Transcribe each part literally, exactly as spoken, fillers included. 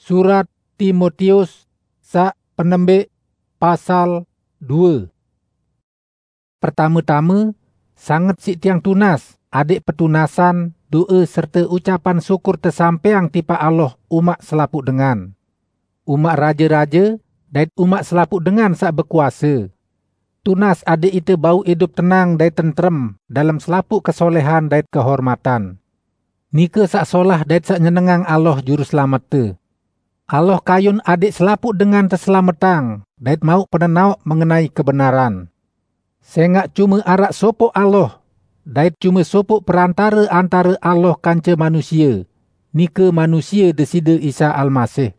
Surat Timotius sak penembik pasal dua. Pertama-tama, sangat si tiang tunas, adik petunasan, doa serta ucapan syukur tersampeang tipa Allah umat selaput dengan. Umat raja-raja dan umat selaput dengan sak berkuasa. Tunas adik itu bau hidup tenang dan tentrem dalam selaput kesolehan dan kehormatan. Nika sak solah dan sak nyenengang Allah juru selamat tu. Allah kayun adik selaput dengan terselamatang dan mau penenau mengenai kebenaran. Sengak cuma arak sopok Allah dan cuma sopok perantara antara Allah kanca manusia. Nika manusia desida Isa Almasih.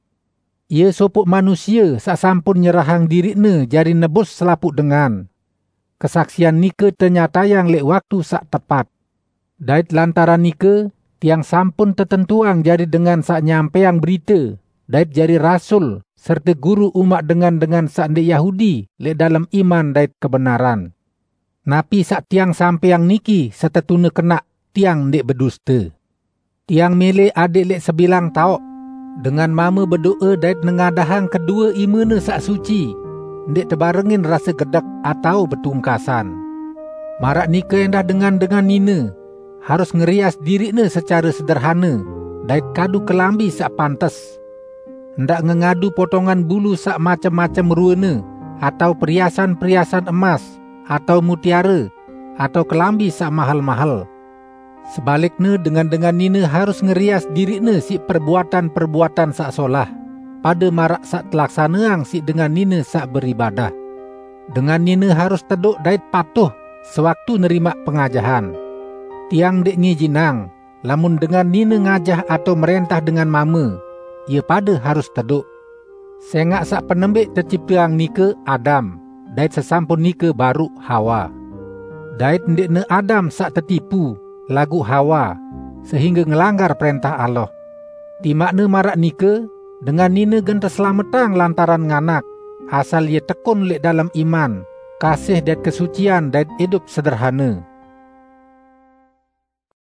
Ia sopok manusia sak sampun nyerahang dirikna jari nebus selaput dengan. Kesaksian nika ternyatayang lek waktu sak tepat. Dait lantaran nika, tiang sampun tertentuang jari dengan sak nyampeang berita. Dait jari rasul serta guru umat dengan dengan sak ndek Yahudi lek dalam iman dait kebenaran. Napi sak tiang sampeang niki setetuna kena tiang ndek berdusta. Tiang mele adik lek sebilang taok dengan mama berdoa dait nengadahang kedua imene sak suci ndek terbarengin rasa gedek atau bertungkasan. Marak nika endah dengan dengan nina harus ngerias dirikna secara sederhana dait kadu kelambi sak pantes. Ndak ngengadu potongan bulu sak macam-macam ruana atau perhiasan-perhiasan emas atau mutiara atau kelambi sak mahal-mahal. Sebaliknya dengan-dengan nina harus ngerias dirikna si perbuatan-perbuatan sak solah pada marak sak telaksaneang si dengan nina sak beribadah. Dengan nina harus teduk dait patuh sewaktu nerima pengajahan. Tiang dek ngijinang, lamun dengan nina ngajah atau merentah dengan mama, ia pada harus teduk. Sengak sak penembik terciptaang nika Adam, dait sesampun nika baru Hawa. Dait ndekne Adam sak tertipu, lagu Hawa, sehingga ngelanggar perintah Allah. Timakna marak nika, dengan nina gen terselamatang lantaran nganak, asal ia tekun lek dalam iman, kasih dan kesucian dan hidup sederhana.